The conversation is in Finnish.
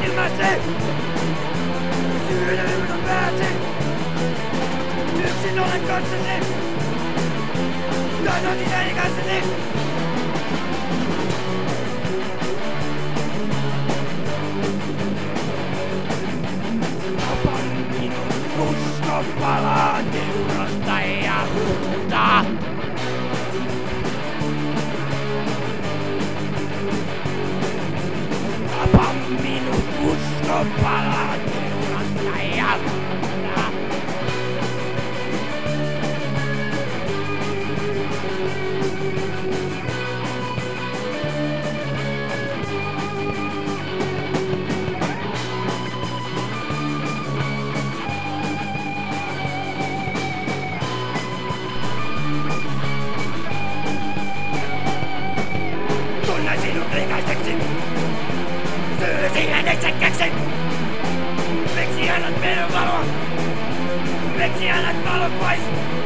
silmäsi. Syydä yltä pääsi. Yksin olen kanssasi. Taidon sisäni kanssasi. Tapa minun usko palaa teurasta ja huuta. Tapa minun usko palaa teurasta ja huuta. Tunnen sinut likaiseksi. Syysin itsekäksi. Miksi annat minun valoa? Miksi annat valon pois?